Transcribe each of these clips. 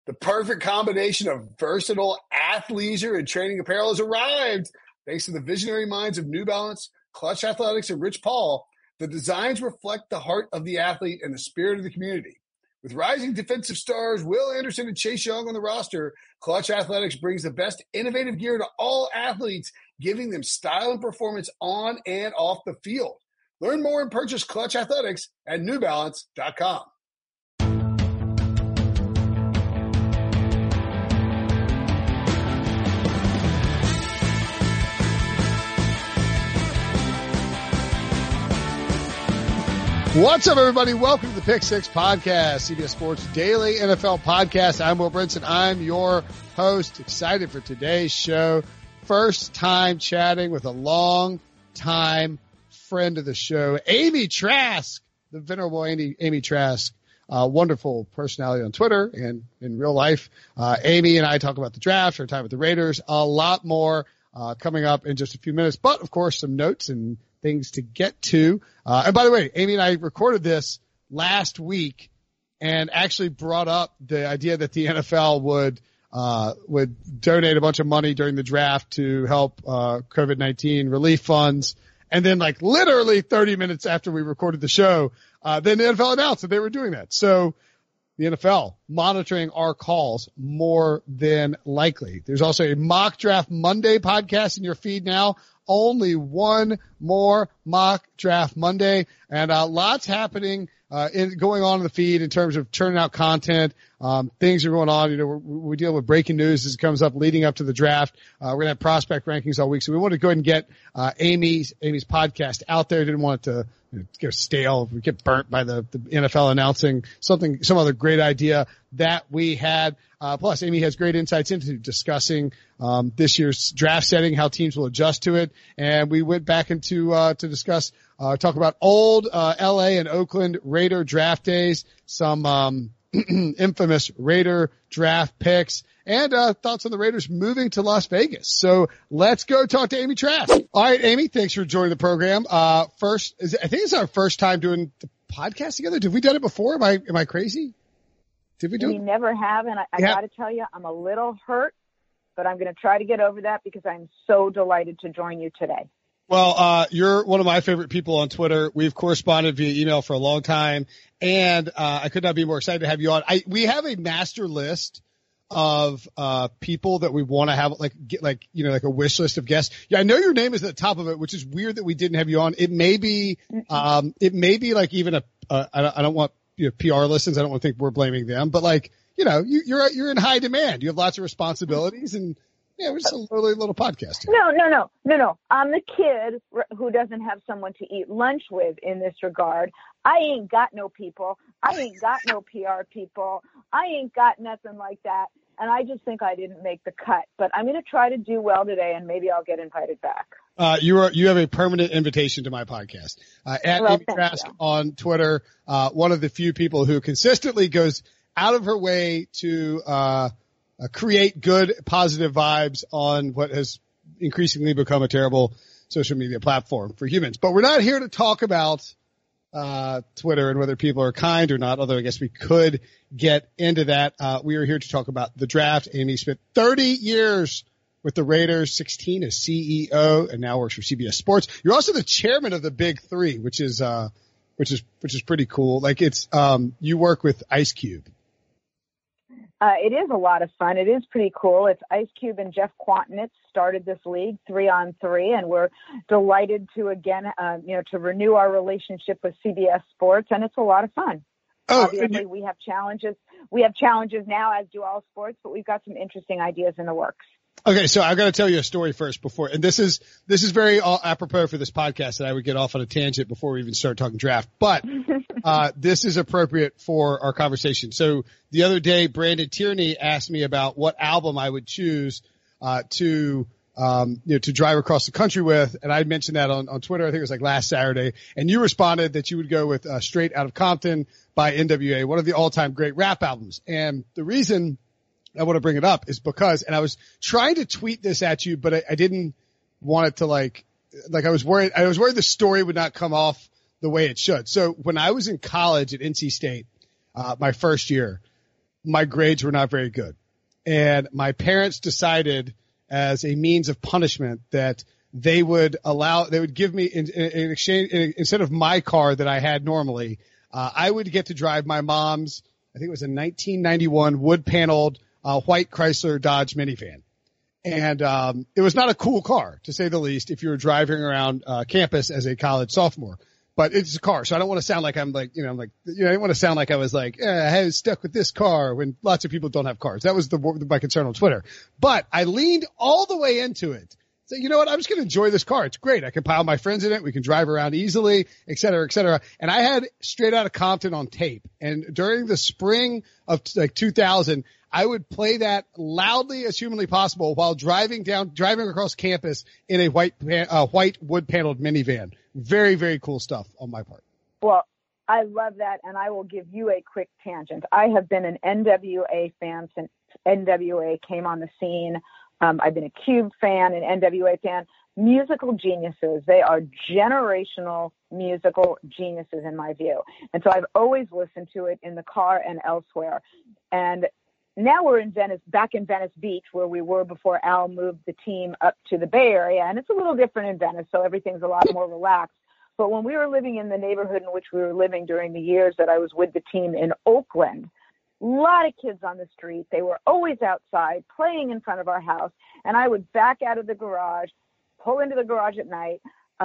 The perfect combination of versatile athleisure and training apparel has arrived. Thanks to the visionary minds of New Balance, Clutch Athletics, and Rich Paul, the designs reflect the heart of the athlete and the spirit of the community. With rising defensive stars Will Anderson and Chase Young on the roster, Clutch Athletics brings the best innovative gear to all athletes, giving them style and performance on and off the field. Learn more and purchase Clutch Athletics at newbalance.com. What's up, everybody? Welcome to the Pick Six Podcast, CBS Sports Daily NFL Podcast. I'm Will Brinson. I'm your host. Excited for today's show. First time chatting with a long-time friend of the show, Amy Trask, the venerable Amy Trask, wonderful personality on Twitter and in real life. Amy and I talk about the draft, our time with the Raiders, a lot more coming up in just a few minutes. But, of course, some notes and things to get to. And by the way, Amy and I recorded this last week and actually brought up the idea that the NFL would donate a bunch of money during the draft to help COVID-19 relief funds. And then like literally 30 minutes after we recorded the show, then the NFL announced that they were doing that. So the NFL monitoring our calls more than likely. There's also a Mock Draft Monday podcast in your feed now. Only one more Mock Draft Monday, and lots happening going on in the feed in terms of turning out content. Things are going on. You know, we deal with breaking news as it comes up leading up to the draft. We're gonna have prospect rankings all week, so we want to go ahead and get Amy's podcast out there. Didn't want it to get stale, we get burnt by the NFL announcing some other great idea that we had. Plus, Amy has great insights into discussing this year's draft setting, how teams will adjust to it, and we went back into to discuss talk about old LA and Oakland Raider draft days, some infamous Raider draft picks, and thoughts on the Raiders moving to Las Vegas. So let's go talk to Amy Trask. All right, Amy, thanks for joining the program. I think it's our first time doing the podcast together. Did we done it before? Am I crazy? Did we do it? We never have, and I got to tell you, I'm a little hurt, but I'm going to try to get over that because I'm so delighted to join you today. Well, you're one of my favorite people on Twitter. We've corresponded via email for a long time, and I could not be more excited to have you on. We have a master list of people that we want to have, like a wish list of guests. Yeah, I know your name is at the top of it, which is weird that we didn't have you on. It may be like even I don't want PR listens. I don't want to think we're blaming them, but like you're in high demand. You have lots of responsibilities and. Yeah, we're just a little podcast here. No. I'm the kid who doesn't have someone to eat lunch with in this regard. I ain't got no people. I ain't got no PR people. I ain't got nothing like that. And I just think I didn't make the cut. But I'm going to try to do well today, and maybe I'll get invited back. You have a permanent invitation to my podcast. Amy Trask on Twitter, one of the few people who consistently goes out of her way to create good, positive vibes on what has increasingly become a terrible social media platform for humans. But we're not here to talk about Twitter and whether people are kind or not, although I guess we could get into that. We are here to talk about the draft. Amy spent 30 years with the Raiders, 16 as CEO, and now works for CBS Sports. You're also the chairman of the Big Three, which is pretty cool. Like you work with Ice Cube. It is a lot of fun. It is pretty cool. It's Ice Cube and Jeff Quantinitz started this league 3-on-3, and we're delighted to again, to renew our relationship with CBS Sports, and it's a lot of fun. Obviously, we have challenges. We have challenges now, as do all sports, but we've got some interesting ideas in the works. Okay, so I've got to tell you a story first and this is very apropos for this podcast that I would get off on a tangent before we even start talking draft, but this is appropriate for our conversation. So the other day, Brandon Tierney asked me about what album I would choose to drive across the country with, and I mentioned that on Twitter. I think it was like last Saturday, and you responded that you would go with Straight Outta Compton by NWA, one of the all-time great rap albums. And the reason I want to bring it up is because, and I was trying to tweet this at you, but I didn't want it to like I was worried the story would not come off the way it should. So when I was in college at NC State, my first year, my grades were not very good. And my parents decided as a means of punishment that they would give me in exchange, instead of my car that I had normally, I would get to drive my mom's, I think it was a 1991 wood paneled, white Chrysler Dodge minivan. And, it was not a cool car, to say the least, if you were driving around, campus as a college sophomore. But it's a car, so I don't want to sound like I don't want to sound like I was like, I was stuck with this car when lots of people don't have cars. That was my concern on Twitter. But I leaned all the way into it. So, you know what? I'm just going to enjoy this car. It's great. I can pile my friends in it. We can drive around easily, et cetera, et cetera. And I had Straight Outta Compton on tape. And during the spring of 2000, I would play that loudly as humanly possible while driving across campus in a white wood paneled minivan. Very, very cool stuff on my part. Well, I love that. And I will give you a quick tangent. I have been an NWA fan since NWA came on the scene. I've been a Cube fan, an NWA fan. Musical geniuses. They are generational musical geniuses in my view. And so I've always listened to it in the car and elsewhere. And now we're back in Venice Beach, where we were before Al moved the team up to the Bay Area. And it's a little different in Venice, so everything's a lot more relaxed. But when we were living in the neighborhood in which we were living during the years that I was with the team in Oakland, a lot of kids on the street. They were always outside playing in front of our house. And I would back out of the garage, pull into the garage at night,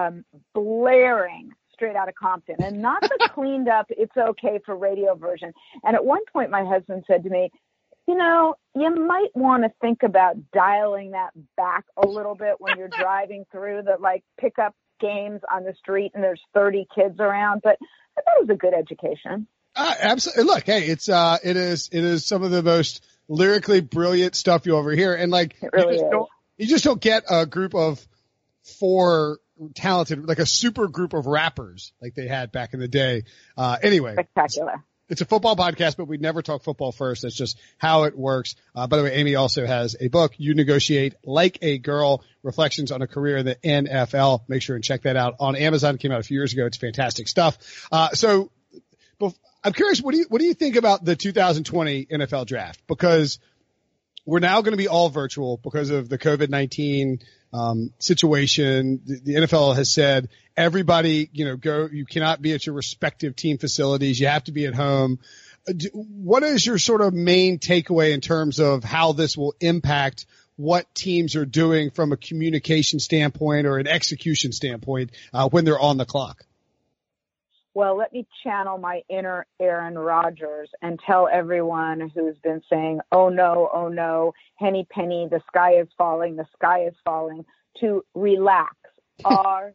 blaring Straight Outta Compton, and not the cleaned up, it's okay for radio version. And at one point, my husband said to me, you know, you might want to think about dialing that back a little bit when you're driving through the pickup games on the street and there's 30 kids around. But I thought it was a good education. Absolutely. Look, hey, it is some of the most lyrically brilliant stuff you'll ever hear. And it really you just don't get a group of four talented, like a super group of rappers like they had back in the day. Anyway. Spectacular. It's a football podcast, but we never talk football first. That's just how it works. By the way, Amy also has a book, You Negotiate Like a Girl, Reflections on a Career in the NFL. Make sure and check that out on Amazon. It came out a few years ago. It's fantastic stuff. So I'm curious, what do you think about the 2020 NFL draft? Because we're now going to be all virtual because of the COVID-19 situation. The NFL has said everybody, you cannot be at your respective team facilities. You have to be at home. What is your sort of main takeaway in terms of how this will impact what teams are doing from a communication standpoint or an execution standpoint when they're on the clock? Well, let me channel my inner Aaron Rodgers and tell everyone who's been saying, oh no, henny penny, the sky is falling, to relax, R-E-L-A-X.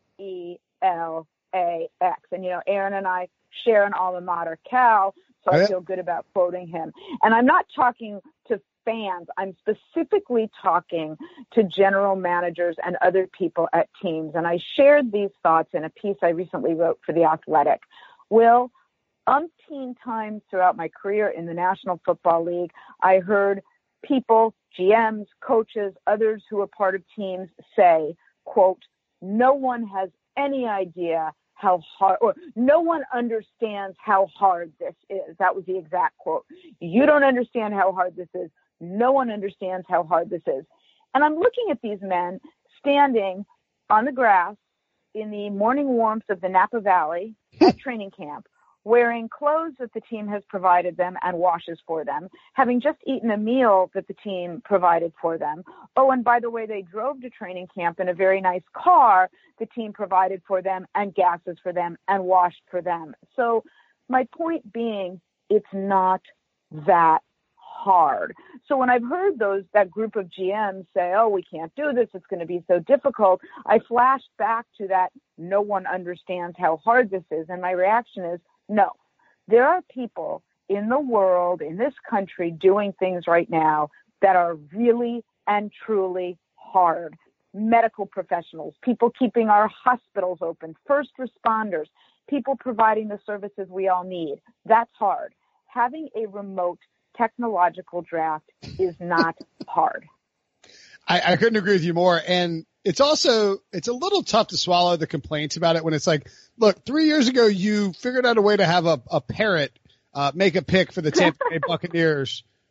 And, Aaron and I share an alma mater, Cal, so I feel good about quoting him. And I'm not talking to fans. I'm specifically talking to general managers and other people at teams. And I shared these thoughts in a piece I recently wrote for The Athletic. Will, umpteen times throughout my career in the National Football League, I heard people, GMs, coaches, others who are part of teams say, quote, no one has any idea how hard, or no one understands how hard this is. That was the exact quote. You don't understand how hard this is. No one understands how hard this is. And I'm looking at these men standing on the grass in the morning warmth of the Napa Valley at training camp, wearing clothes that the team has provided them and washes for them, having just eaten a meal that the team provided for them. Oh, and by the way, they drove to training camp in a very nice car the team provided for them and gases for them and washed for them. So my point being, it's not that hard. So when I've heard that group of GMs say, oh, we can't do this, it's going to be so difficult, I flashed back to that no one understands how hard this is. And my reaction is, no, there are people in the world, in this country, doing things right now that are really and truly hard. Medical professionals, people keeping our hospitals open, first responders, people providing the services we all need. That's hard. Having a remote technological draft is not hard. I couldn't agree with you more. And it's a little tough to swallow the complaints about it when it's like, look, 3 years ago, you figured out a way to have a parrot make a pick for the Tampa Bay Buccaneers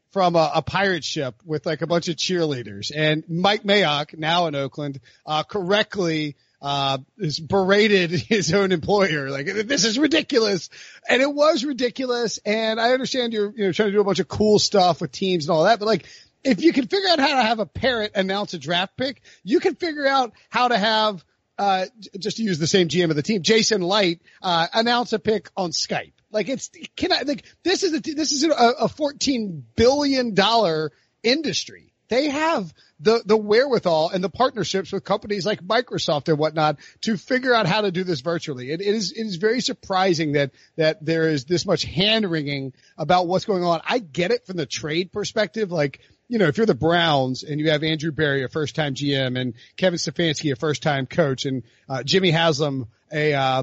from a pirate ship with like a bunch of cheerleaders, and Mike Mayock, now in Oakland, correctly is berated his own employer. Like, this is ridiculous. And it was ridiculous. And I understand you're trying to do a bunch of cool stuff with teams and all that, but like, if you can figure out how to have a parrot announce a draft pick, you can figure out how to have, just to use the same GM of the team, Jason Light, announce a pick on Skype. Like, this is a $14 billion industry. They have the wherewithal and the partnerships with companies like Microsoft and whatnot to figure out how to do this virtually. It is very surprising that there is this much hand wringing about what's going on. I get it from the trade perspective. Like, if you're the Browns and you have Andrew Berry, a first-time GM, and Kevin Stefanski, a first-time coach, and Jimmy Haslam, a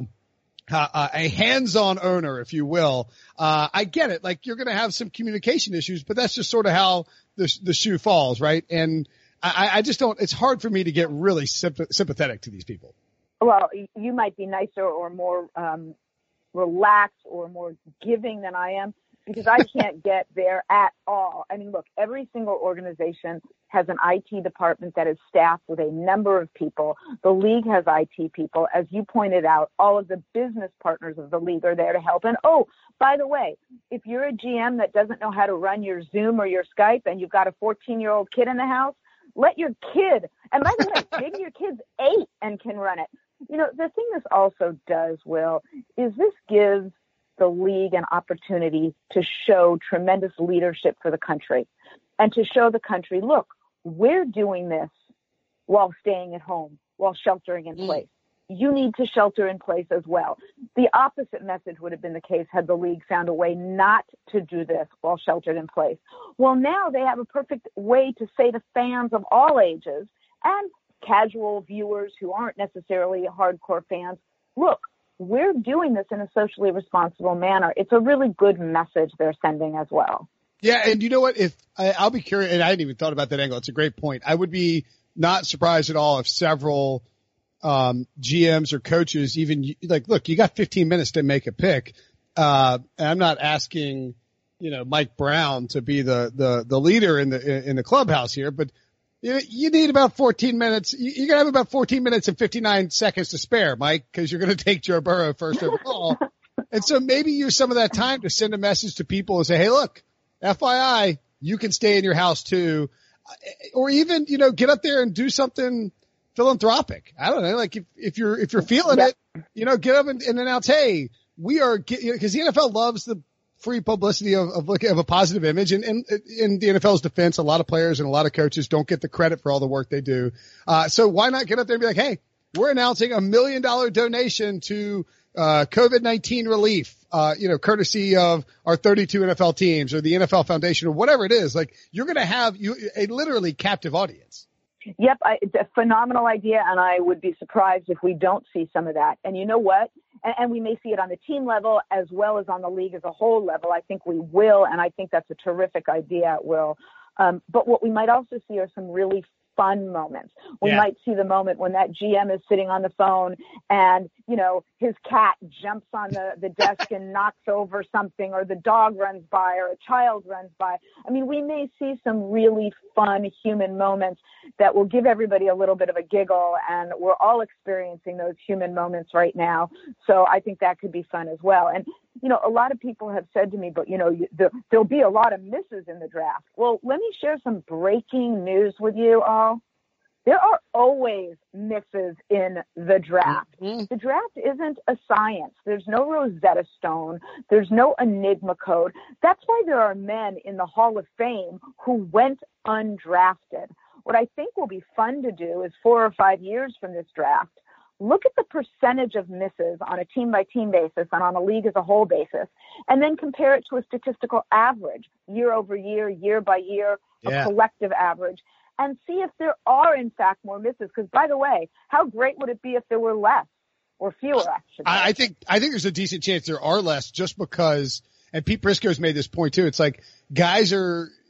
hands-on owner, if you will, I get it. Like, you're going to have some communication issues, but that's just sort of how the shoe falls, right? And I just don't. It's hard for me to get really sympathetic to these people. Well, you might be nicer or more relaxed or more giving than I am, because I can't get there at all. I mean, look, every single organization has an IT department that is staffed with a number of people. The league has IT people. As you pointed out, all of the business partners of the league are there to help. And, oh, by the way, if you're a GM that doesn't know how to run your Zoom or your Skype and you've got a 14-year-old kid in the house, let your kid, and by the way, maybe your kid's 8 and can run it. The thing this also does, Will, is this gives the league an opportunity to show tremendous leadership for the country and to show the country, look, we're doing this while staying at home, while sheltering in place. You need to shelter in place as well. The opposite message would have been the case had the league found a way not to do this while sheltered in place. Well, now they have a perfect way to say to fans of all ages and casual viewers who aren't necessarily hardcore fans, look, we're doing this in a socially responsible manner. It's a really good message they're sending as well. Yeah, and you know what? I'll be curious, and I hadn't even thought about that angle. It's a great point. I would be not surprised at all if several GMs or coaches even like, look, you got 15 minutes to make a pick. And I'm not asking, Mike Brown to be the leader in the clubhouse here, but you need about 14 minutes. You're going to have about 14 minutes and 59 seconds to spare, Mike, because you're going to take Joe Burrow first overall. And so maybe use some of that time to send a message to people and say, hey, look, FYI, you can stay in your house too. Or even, get up there and do something philanthropic. I don't know. Like if you're feeling it, get up and announce, hey, we are, because the NFL loves the free publicity of a positive image. And in the NFL's defense, a lot of players and a lot of coaches don't get the credit for all the work they do. So why not get up there and be like, hey, we're announcing $1 million donation to COVID-19 relief, courtesy of our 32 NFL teams or the NFL Foundation or whatever it is. Like, you're going to have a literally captive audience. Yep, it's a phenomenal idea, and I would be surprised if we don't see some of that. And you know what? And we may see it on the team level as well as on the league as a whole level. I think we will, and I think that's a terrific idea, Will. But what we might also see are some really fun moments. We might see the moment when that GM is sitting on the phone and, his cat jumps on the desk and knocks over something, or the dog runs by, or a child runs by. I mean, we may see some really fun human moments that will give everybody a little bit of a giggle, and we're all experiencing those human moments right now. So I think that could be fun as well. And, a lot of people have said to me, but, there'll be a lot of misses in the draft. Well, let me share some breaking news with you all. There are always misses in the draft. Mm-hmm. The draft isn't a science. There's no Rosetta Stone. There's no Enigma code. That's why there are men in the Hall of Fame who went undrafted. What I think will be fun to do is 4 or 5 years from this draft, look at the percentage of misses on a team-by-team basis and on a league as a whole basis, and then compare it to a statistical average, year over year, year by year, a collective average, and see if there are, in fact, more misses. Because, by the way, how great would it be if there were less or fewer, actually? I think there's a decent chance there are less, just because, and Pete Prisco's made this point too, it's like guys are,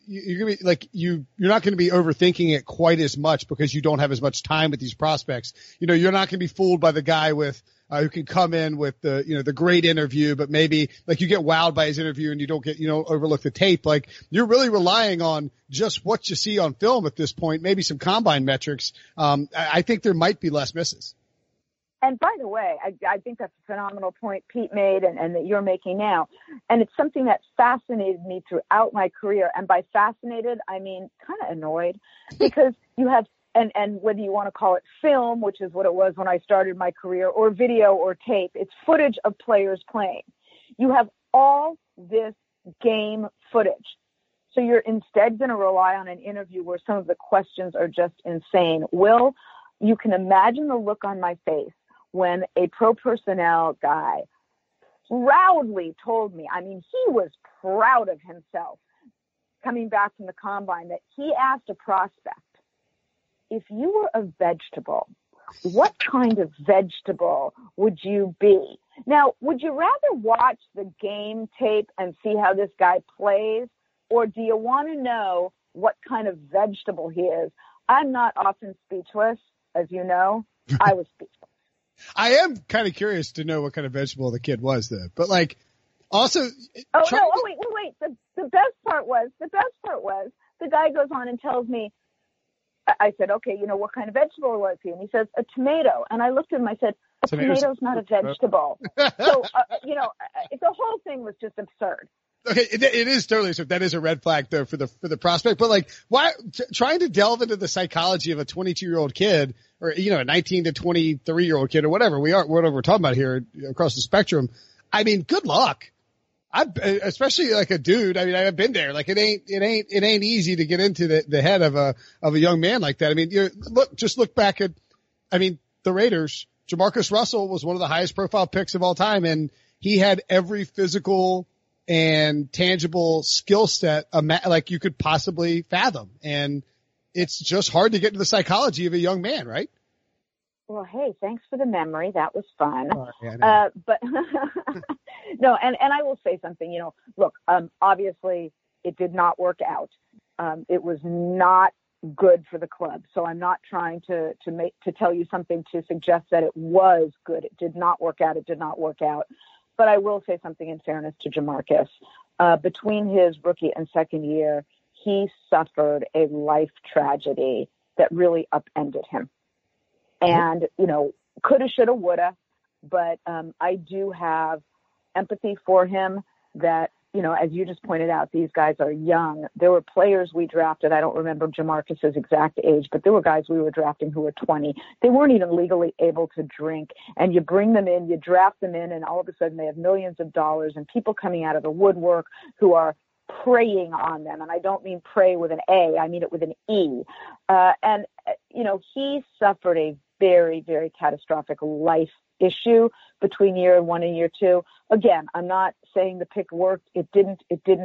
you're going to be like, you're not going to be overthinking it quite as much because you don't have as much time with these prospects. You know, you're not going to be fooled by the guy with, who can come in with the, you know, the great interview, but maybe like you get wowed by his interview and you don't overlook the tape. Like you're really relying on just what you see on film at this point, maybe some combine metrics. I think there might be less misses. And by the way, I think that's a phenomenal point Pete made and that you're making now. And it's something that fascinated me throughout my career. And by fascinated, I mean kind of annoyed because you have, and whether you want to call it film, which is what it was when I started my career, or video or tape, it's footage of players playing. You have all this game footage. So you're instead going to rely on an interview where some of the questions are just insane. Will, you can imagine the look on my face when a pro personnel guy proudly told me, I mean, he was proud of himself coming back from the combine, that he asked a prospect, if you were a vegetable, what kind of vegetable would you be? Now, would you rather watch the game tape and see how this guy plays, or do you want to know what kind of vegetable he is? I'm not often speechless, as you know. I was speechless. I am kind of curious to know what kind of vegetable the kid was, though. But like, also. Wait. The best part was the guy goes on and tells me. I said, okay, you know, what kind of vegetable was he? And he says, a tomato. And I looked at him. I said, a tomato's not a vegetable. So, you know, the whole thing was just absurd. Okay, it is totally absurd. That is a red flag, though, for the prospect. But like, why trying to delve into the psychology of a 22-year-old kid, or you know, a 19 to 23-year-old kid, or whatever we're talking about here across the spectrum? I mean, good luck. Especially like a dude. I mean, I've been there. Like it ain't easy to get into the head of a young man like that. I mean, look back at, I mean, the Raiders. Jamarcus Russell was one of the highest profile picks of all time, and he had every physical and tangible skill set like you could possibly fathom. And it's just hard to get into the psychology of a young man, right? Well, hey, thanks for the memory. That was fun. Yeah, but no, and I will say something, you know, look, obviously it did not work out. It was not good for the club. So I'm not trying to tell you something to suggest that it was good. It did not work out. It did not work out. But I will say something in fairness to Jamarcus. Between his rookie and second year, he suffered a life tragedy that really upended him. And, you know, coulda, shoulda, woulda, but I do have empathy for him that, you know, as you just pointed out, these guys are young. There were players we drafted. I don't remember Jamarcus's exact age, but there were guys we were drafting who were 20. They weren't even legally able to drink. And you bring them in, you draft them in, and all of a sudden they have millions of dollars and people coming out of the woodwork who are preying on them. And I don't mean prey with an A, I mean it with an E. And, you know, he suffered a very, very catastrophic life issue between year one and year two. Again, I'm not saying the pick worked. It didn't.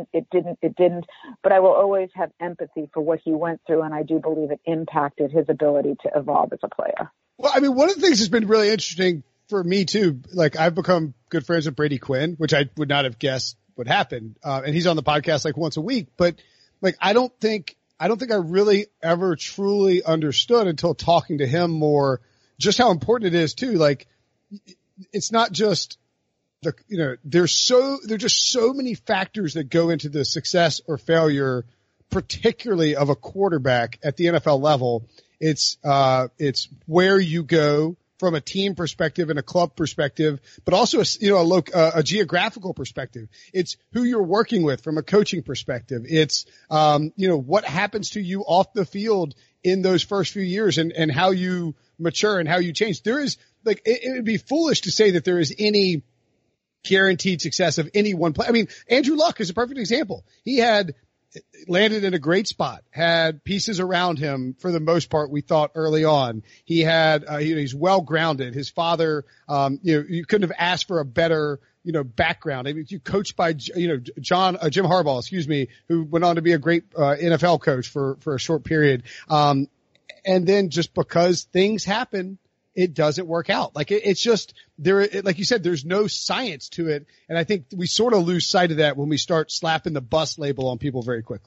But I will always have empathy for what he went through, and I do believe it impacted his ability to evolve as a player. Well, I mean, one of the things that's been really interesting for me too, like I've become good friends with Brady Quinn, which I would not have guessed would happen. And he's on the podcast like once a week, but like, I don't think I really ever truly understood until talking to him more just how important it is too. Like, it's not just there's just so many factors that go into the success or failure, particularly of a quarterback at the NFL level. It's where you go from a team perspective and a club perspective, but also a geographical perspective. It's who you're working with from a coaching perspective. It's what happens to you off the field in those first few years and how you mature and how you change. There is it would be foolish to say that there is any guaranteed success of any one play. I mean, Andrew Luck is a perfect example. He had landed in a great spot, had pieces around him for the most part, we thought early on. He had, he's well grounded. His father, you couldn't have asked for a better, background. I mean, you coached by, Jim Harbaugh, who went on to be a great, NFL coach for a short period. And then just because things happen, it doesn't work out. Like it's just like you said, there's no science to it. And I think we sort of lose sight of that when we start slapping the bust label on people very quickly.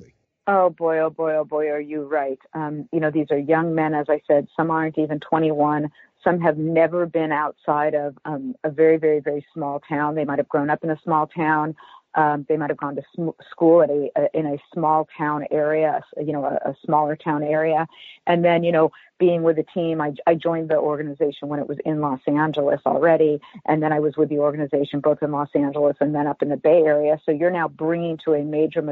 Oh boy, are you right. These are young men, as I said, some aren't even 21. Some have never been outside of a very, very, very small town. They might have grown up in a small town. They might have gone to school in a small town area, a smaller town area. And then, being with the team, I joined the organization when it was in Los Angeles already. And then I was with the organization both in Los Angeles and then up in the Bay Area. So you're now bringing to a major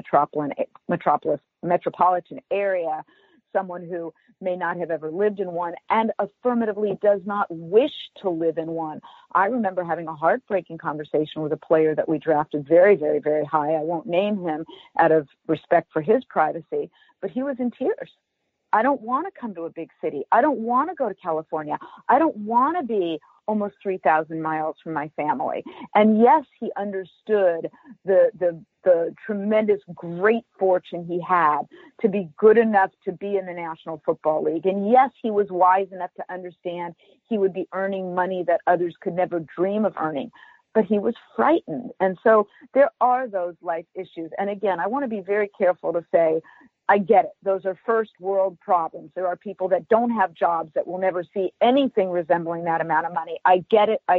metropolitan area someone who may not have ever lived in one and affirmatively does not wish to live in one. I remember having a heartbreaking conversation with a player that we drafted very, very, very high. I won't name him out of respect for his privacy, but he was in tears. I don't want to come to a big city. I don't want to go to California. I don't want to be almost 3,000 miles from my family. And yes, he understood the tremendous, great fortune he had to be good enough to be in the National Football League. And yes, he was wise enough to understand he would be earning money that others could never dream of earning. But he was frightened. And so there are those life issues. And again, I want to be very careful to say, I get it. Those are first world problems. There are people that don't have jobs that will never see anything resembling that amount of money. I get it.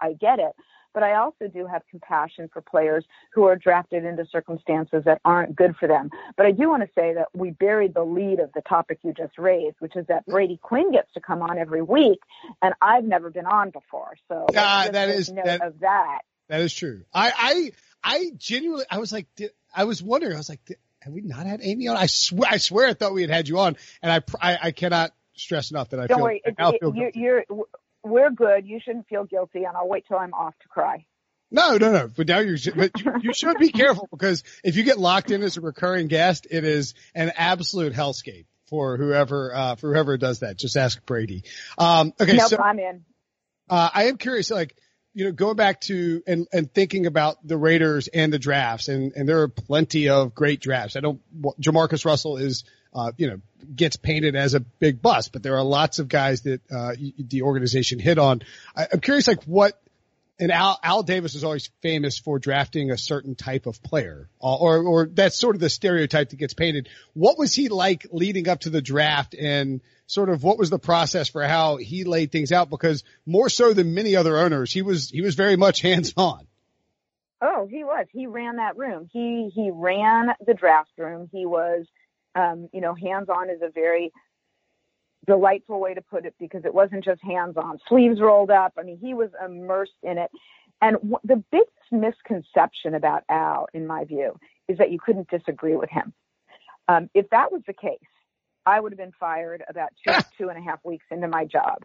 But I also do have compassion for players who are drafted into circumstances that aren't good for them. But I do want to say that we buried the lead of the topic you just raised, which is that Brady Quinn gets to come on every week, and I've never been on before. So that is that. That is true. I genuinely, I was wondering, have we not had Amy on? I swear I thought we had you on, and I cannot stress enough that I Don't feel worry, we're good. You shouldn't feel guilty, and I'll wait till I'm off to cry. No. But now you should be careful, because if you get locked in as a recurring guest, it is an absolute hellscape for whoever does that. Just ask Brady. Okay. Nope, so I'm in. I am curious, going back to and thinking about the Raiders and the drafts, and there are plenty of great drafts. Jamarcus Russell is, gets painted as a big bust, but there are lots of guys that, the organization hit on. I'm curious, and Al Davis is always famous for drafting a certain type of player, or that's sort of the stereotype that gets painted. What was he like leading up to the draft, and sort of what was the process for how he laid things out? Because more so than many other owners, he was very much hands-on. Oh, he was. He ran that room. He ran the draft room. He was, hands-on is a very delightful way to put it, because it wasn't just hands-on, sleeves rolled up. I mean, he was immersed in it. And the biggest misconception about Al, in my view, is that you couldn't disagree with him. If that was the case, I would have been fired about 2.5 weeks into my job.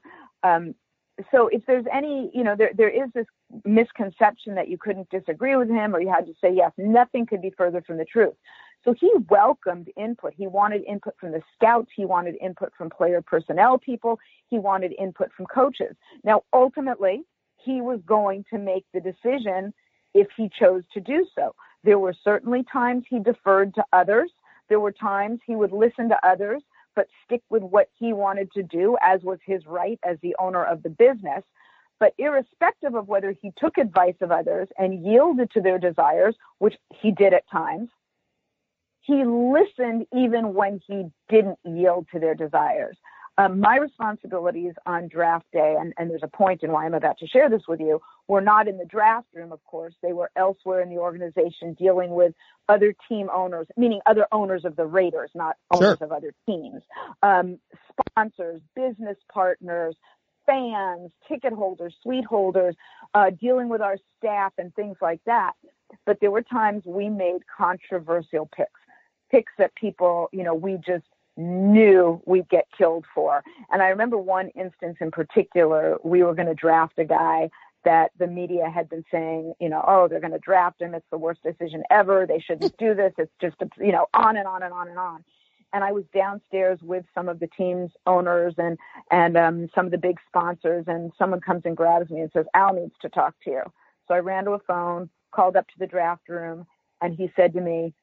So if there's any, there is this misconception that you couldn't disagree with him, or you had to say yes. Nothing could be further from the truth. So he welcomed input. He wanted input from the scouts. He wanted input from player personnel people. He wanted input from coaches. Now, ultimately, he was going to make the decision if he chose to do so. There were certainly times he deferred to others. There were times he would listen to others, but stick with what he wanted to do, as was his right as the owner of the business. But irrespective of whether he took advice of others and yielded to their desires, which he did at times, he listened even when he didn't yield to their desires. My responsibilities on draft day, and there's a point in why I'm about to share this with you, were not in the draft room, of course. They were elsewhere in the organization, dealing with other team owners, meaning other owners of the Raiders, not owners of other teams, sponsors, business partners, fans, ticket holders, suite holders, dealing with our staff and things like that. But there were times we made controversial picks that people, we just knew we'd get killed for. And I remember one instance in particular, we were going to draft a guy that the media had been saying, they're going to draft him. It's the worst decision ever. They shouldn't do this. It's just, on and on and on and on. And I was downstairs with some of the team's owners and some of the big sponsors, and someone comes and grabs me and says, Al needs to talk to you. So I ran to a phone, called up to the draft room, and he said to me,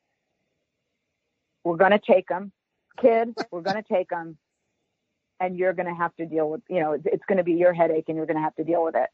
we're going to take him. Kid, we're going to take him, and you're going to have to deal with, it's going to be your headache, and you're going to have to deal with it.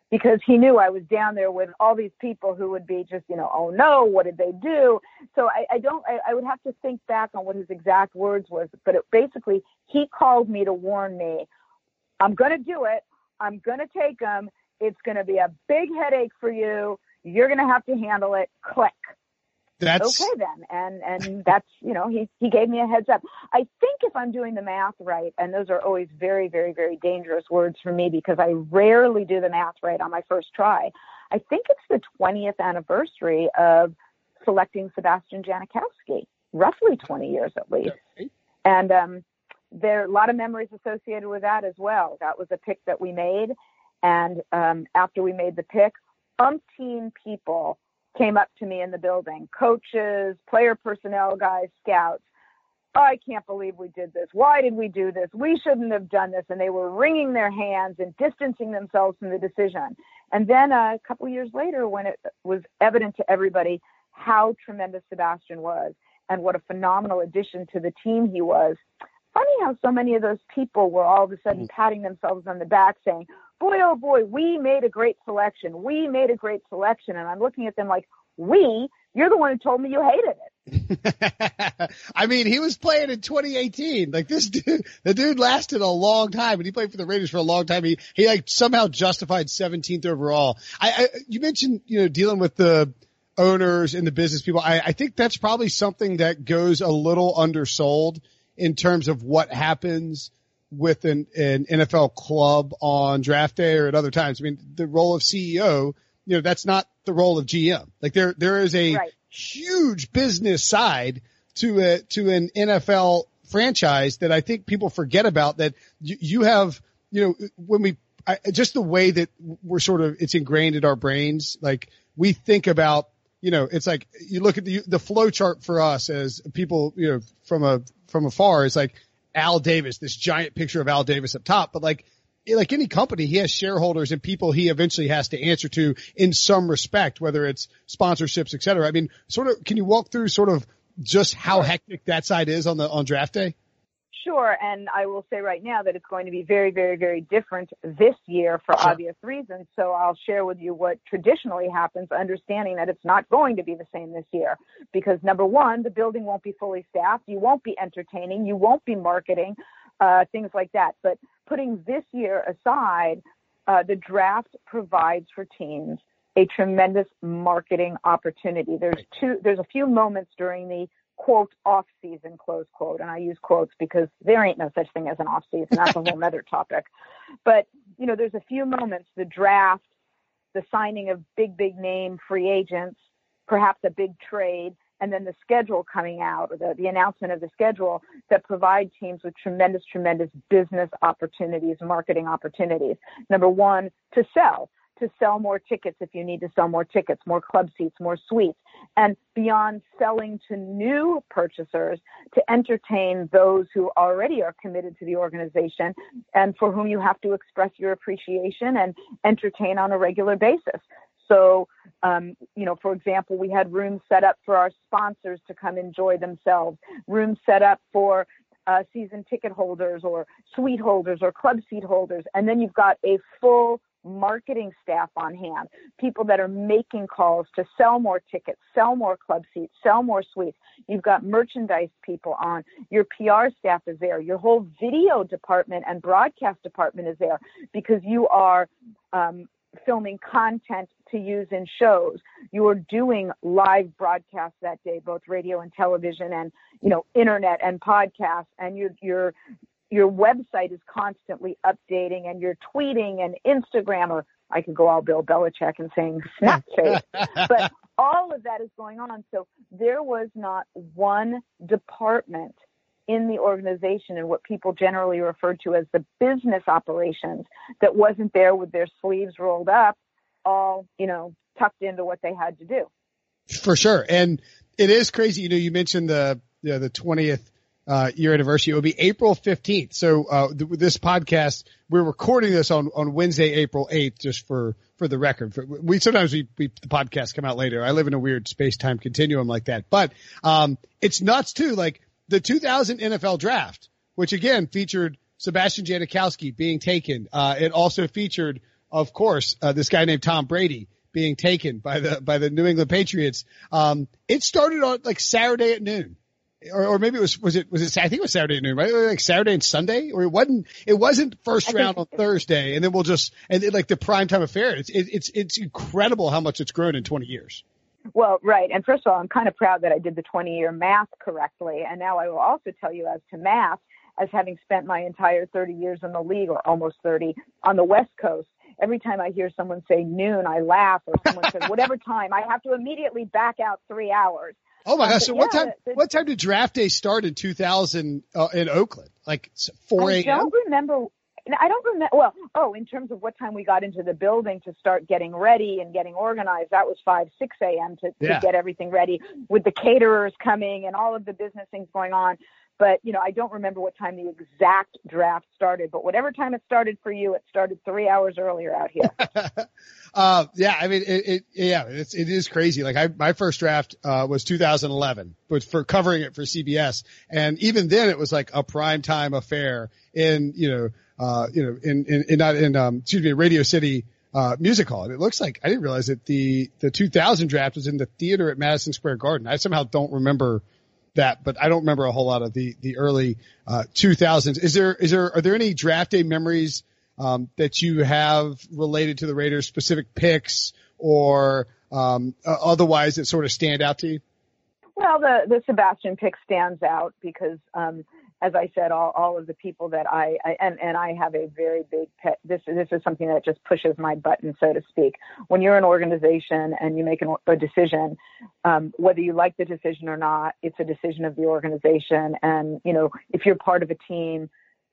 because he knew I was down there with all these people who would be just, oh no, what did they do? So I would have to think back on what his exact words was, but basically he called me to warn me, I'm going to do it. I'm going to take him. It's going to be a big headache for you. You're going to have to handle it. Click. That's okay then. And that's, he gave me a heads up. I think if I'm doing the math right, and those are always very, very, very dangerous words for me because I rarely do the math right on my first try. I think it's the 20th anniversary of selecting Sebastian Janikowski, roughly 20 years at least. Okay. And there are a lot of memories associated with that as well. That was a pick that we made. And after we made the pick, umpteen people came up to me in the building, coaches, player personnel guys, scouts. Oh, I can't believe we did this. Why did we do this? We shouldn't have done this. And they were wringing their hands and distancing themselves from the decision. And then a couple of years later, when it was evident to everybody how tremendous Sebastian was and what a phenomenal addition to the team he was, funny how so many of those people were all of a sudden patting themselves on the back saying, boy, oh boy, we made a great selection. We made a great selection. And I'm looking at them like, you're the one who told me you hated it. I mean, he was playing in 2018. Like the dude lasted a long time, and he played for the Raiders for a long time. He like somehow justified 17th overall. You mentioned, dealing with the owners and the business people. I think that's probably something that goes a little undersold in terms of what happens with an NFL club on draft day or at other times. I mean, the role of CEO, that's not the role of GM. Like there is a huge business side to an NFL franchise that I think people forget about, that you have, just the way that we're it's ingrained in our brains. Like we think about, it's like you look at the flow chart for us as people, from afar. It's like Al Davis, this giant picture of Al Davis up top, but like any company, he has shareholders and people he eventually has to answer to in some respect, whether it's sponsorships, et cetera. I mean, can you walk through just how hectic that side is on draft day? Sure. And I will say right now that it's going to be very, very, very different this year for obvious reasons. So I'll share with you what traditionally happens, understanding that it's not going to be the same this year because, number one, the building won't be fully staffed. You won't be entertaining. You won't be marketing, things like that. But putting this year aside, the draft provides for teams a tremendous marketing opportunity. There's a few moments during the quote off season, close quote. And I use quotes because there ain't no such thing as an off season. That's a whole other topic. But, there's a few moments, the draft, the signing of big name free agents, perhaps a big trade, and then the schedule coming out or the announcement of the schedule that provide teams with tremendous business opportunities, marketing opportunities. Number one, to sell more tickets if you need to sell more tickets, more club seats, more suites, and beyond selling to new purchasers, to entertain those who already are committed to the organization and for whom you have to express your appreciation and entertain on a regular basis. So, for example, we had rooms set up for our sponsors to come enjoy themselves, rooms set up for season ticket holders or suite holders or club seat holders. And then you've got a full marketing staff on hand, people that are making calls to sell more tickets, sell more club seats, sell more suites. You've got merchandise people on. Your PR staff is there. Your whole video department and broadcast department is there because you are filming content to use in shows. You are doing live broadcasts that day, both radio and television and, internet and podcasts. And your website is constantly updating and you're tweeting and Instagram, or I could go all Bill Belichick and saying Snapchat, but all of that is going on. So there was not one department in the organization and what people generally refer to as the business operations that wasn't there with their sleeves rolled up, all, tucked into what they had to do. For sure. And it is crazy. You mentioned the 20th year anniversary. It will be April 15th. So, this podcast, we're recording this on Wednesday, April 8th, just for the record. Sometimes the podcasts come out later. I live in a weird space-time continuum like that, but, it's nuts too. Like the 2000 NFL draft, which again featured Sebastian Janikowski being taken. It also featured, of course, this guy named Tom Brady being taken by the New England Patriots. It started on like Saturday at noon. Or maybe was it I think it was Saturday at noon, right? Like Saturday and Sunday, or it wasn't first round on Thursday, and then like the primetime affair. It's incredible how much it's grown in 20 years. Well, right. And first of all, I'm kind of proud that I did the 20-year math correctly. And now I will also tell you, as to math, as having spent my entire 30 years in the league, or almost 30, on the West Coast, every time I hear someone say noon, I laugh, or someone says whatever time, I have to immediately back out 3 hours. Oh my gosh! So what time did draft day start in 2000 in Oakland? Like 4 a.m. I don't remember. Well, in terms of what time we got into the building to start getting ready and getting organized, that was 5, 6 a.m. to get everything ready, with the caterers coming and all of the business things going on. But, I don't remember what time the exact draft started, but whatever time it started for you, it started 3 hours earlier out here. It is crazy. Like my first draft, was 2011, but for covering it for CBS. And even then it was like a primetime affair in Radio City, Music Hall. And it looks like, I didn't realize that the 2000 draft was in the theater at Madison Square Garden. I somehow don't remember that, but I don't remember a whole lot of the early 2000s. Are there any draft day memories that you have related to the Raiders, specific picks or otherwise that sort of stand out to you? Well, the Sebastian pick stands out because as I said, all of the people that I have a very big pet. This is something that just pushes my button, so to speak. When you're an organization and you make a decision, whether you like the decision or not, it's a decision of the organization. And, if you're part of a team,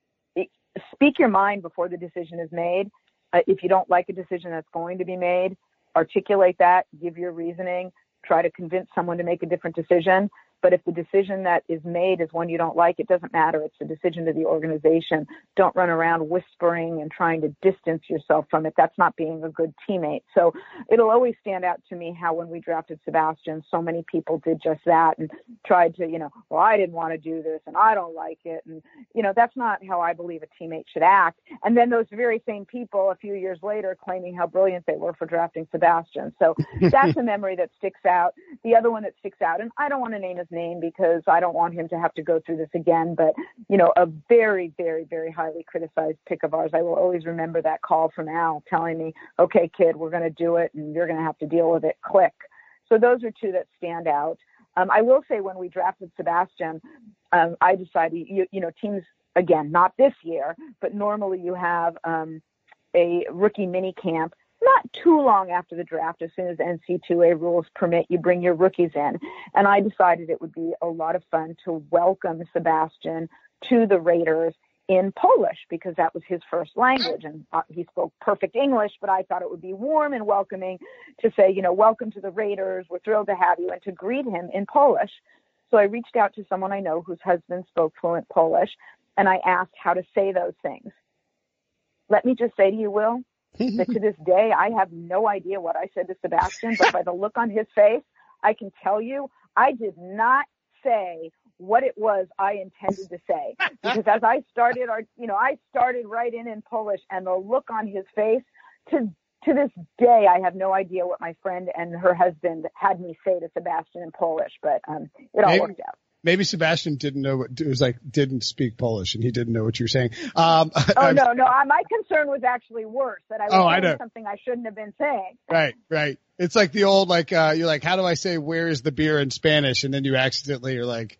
speak your mind before the decision is made. If you don't like a decision that's going to be made, articulate that, give your reasoning, try to convince someone to make a different decision. But if the decision that is made is one you don't like, it doesn't matter. It's a decision to the organization. Don't run around whispering and trying to distance yourself from it. That's not being a good teammate. So it'll always stand out to me how when we drafted Sebastian, so many people did just that and tried to, well, I didn't want to do this and I don't like it. And, that's not how I believe a teammate should act. And then those very same people a few years later claiming how brilliant they were for drafting Sebastian. So that's a memory that sticks out. The other one that sticks out, and I don't want to name his name because I don't want him to have to go through this again, but a very, very, very highly criticized pick of ours. I will always remember that call from Al telling me, okay, kid, we're going to do it and you're going to have to deal with it. Click. So those are two that stand out. I will say when we drafted Sebastian, I decided, teams, again, not this year, but normally you have a rookie mini camp not too long after the draft. As soon as NC2A rules permit, you bring your rookies in. And I decided it would be a lot of fun to welcome Sebastian to the Raiders in Polish because that was his first language. And he spoke perfect English, but I thought it would be warm and welcoming to say, welcome to the Raiders. We're thrilled to have you, and to greet him in Polish. So I reached out to someone I know whose husband spoke fluent Polish, and I asked how to say those things. Let me just say to you, Will, that to this day, I have no idea what I said to Sebastian, but by the look on his face, I can tell you I did not say what it was I intended to say. Because as I started, I started right in Polish, and the look on his face, to this day, I have no idea what my friend and her husband had me say to Sebastian in Polish, but it all worked out. Maybe Sebastian didn't speak Polish and he didn't know what you were saying. No. My concern was actually worse, that I was saying something I shouldn't have been saying. Right. It's like the old, you're like, how do I say, where is the beer in Spanish? And then you accidentally are like,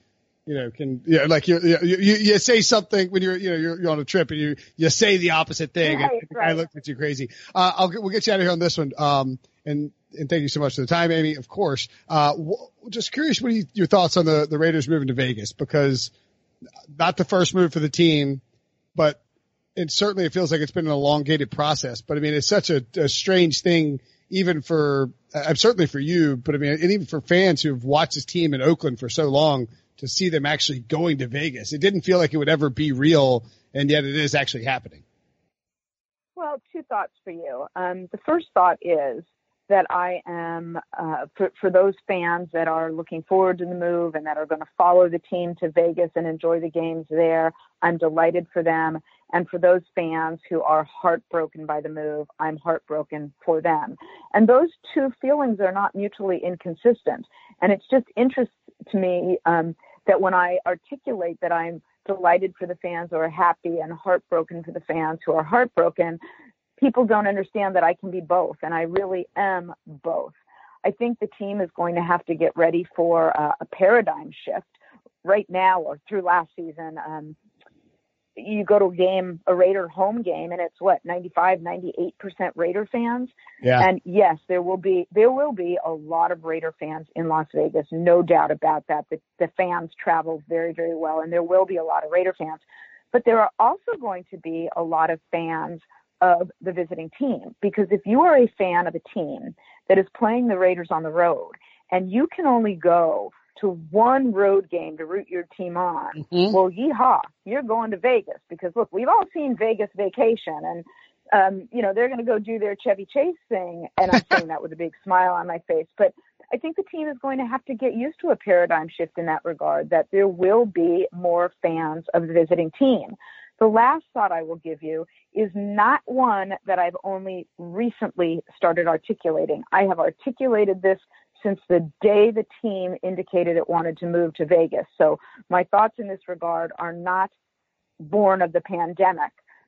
you say something when you're on a trip and you say the opposite thing. Right, and I looked at you crazy. We'll get you out of here on this one. And thank you so much for the time, Amy, of course. Just curious, what are your thoughts on the Raiders moving to Vegas? Because not the first move for the team, but certainly it feels like it's been an elongated process. But I mean, it's such a strange thing, even certainly for you, but I mean, and even for fans who have watched this team in Oakland for so long, to see them actually going to Vegas. It didn't feel like it would ever be real, and yet it is actually happening. Well, two thoughts for you. The first thought is, that I am, for those fans that are looking forward to the move and that are going to follow the team to Vegas and enjoy the games there, I'm delighted for them. And for those fans who are heartbroken by the move, I'm heartbroken for them. And those two feelings are not mutually inconsistent. And it's just interesting to me that when I articulate that I'm delighted for the fans who are happy and heartbroken for the fans who are heartbroken, people don't understand that I can be both, and I really am both. I think the team is going to have to get ready for a paradigm shift right now or through last season. You go to a Raider home game, and it's 95, 98% Raider fans. Yeah. And yes, there will be a lot of Raider fans in Las Vegas, no doubt about that. The fans travel very, very well, and there will be a lot of Raider fans. But there are also going to be a lot of fans of the visiting team, because if you are a fan of a team that is playing the Raiders on the road and you can only go to one road game to root your team on, well, yeehaw, you're going to Vegas, because look, we've all seen Vegas Vacation, and they're going to go do their Chevy Chase thing, and I'm saying that with a big smile on my face. But I think the team is going to have to get used to a paradigm shift in that regard, that there will be more fans of the visiting team. The last thought I will give you is not one that I've only recently started articulating. I have articulated this since the day the team indicated it wanted to move to Vegas. So my thoughts in this regard are not born of the pandemic.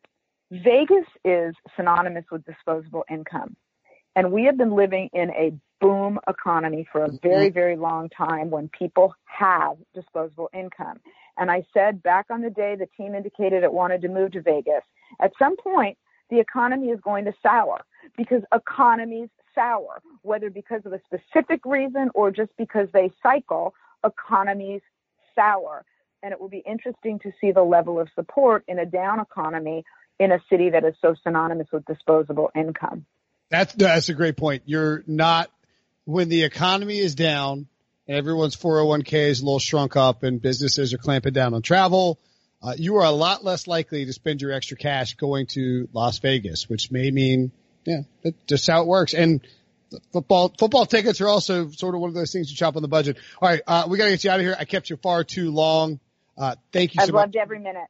Vegas is synonymous with disposable income. And we have been living in a boom economy for a very, very long time when people have disposable income. And I said back on the day the team indicated it wanted to move to Vegas, at some point, the economy is going to sour, because economies sour, whether because of a specific reason or just because they cycle, economies sour. And it will be interesting to see the level of support in a down economy in a city that is so synonymous with disposable income. That's a great point. You're not, when the economy is down, everyone's 401k is a little shrunk up and businesses are clamping down on travel, you are a lot less likely to spend your extra cash going to Las Vegas, which may mean, that's just how it works. And football tickets are also sort of one of those things you chop on the budget. All right. We got to get you out of here. I kept you far too long. Thank you so much. I've loved every minute.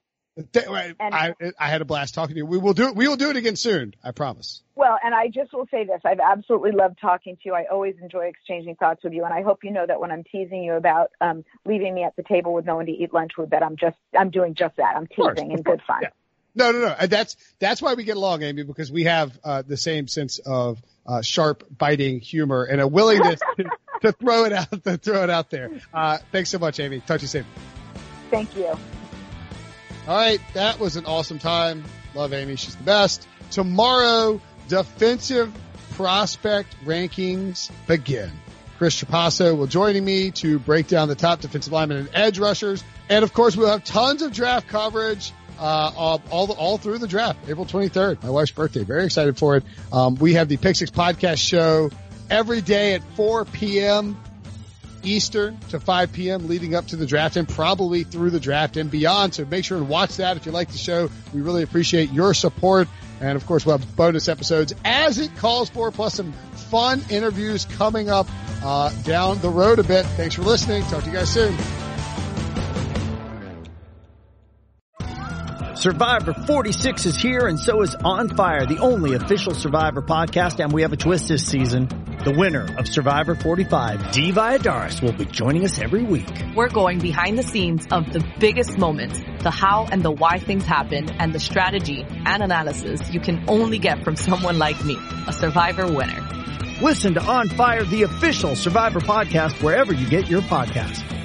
I had a blast talking to you. We will do it again soon. I promise. Well, and I just will say this. I've absolutely loved talking to you. I always enjoy exchanging thoughts with you. And I hope you know that when I'm teasing you about leaving me at the table with no one to eat lunch with, that I'm doing just that. I'm teasing in good fun. Yeah. No. That's why we get along, Amy, because we have the same sense of sharp, biting humor and a willingness to throw it out there. Thanks so much, Amy. Talk to you soon. Thank you. All right, that was an awesome time. Love Amy. She's the best. Tomorrow, defensive prospect rankings begin. Chris Trapasso will join me to break down the top defensive linemen and edge rushers. And, of course, we'll have tons of draft coverage all through the draft, April 23rd, my wife's birthday. Very excited for it. We have the Pick Six podcast show every day at 4 p.m. Eastern to 5 p.m. leading up to the draft and probably through the draft and beyond. So make sure and watch that if you like the show. We really appreciate your support. And, of course, we'll have bonus episodes as it calls for, plus some fun interviews coming up down the road a bit. Thanks for listening. Talk to you guys soon. Survivor 46 is here, and so is On Fire, the only official Survivor podcast, and we have a twist this season. The winner of Survivor 45, Dee Valladares, will be joining us every week. We're going behind the scenes of the biggest moments, the how and the why things happen, and the strategy and analysis you can only get from someone like me, a Survivor winner. Listen to On Fire, the official Survivor podcast, wherever you get your podcasts.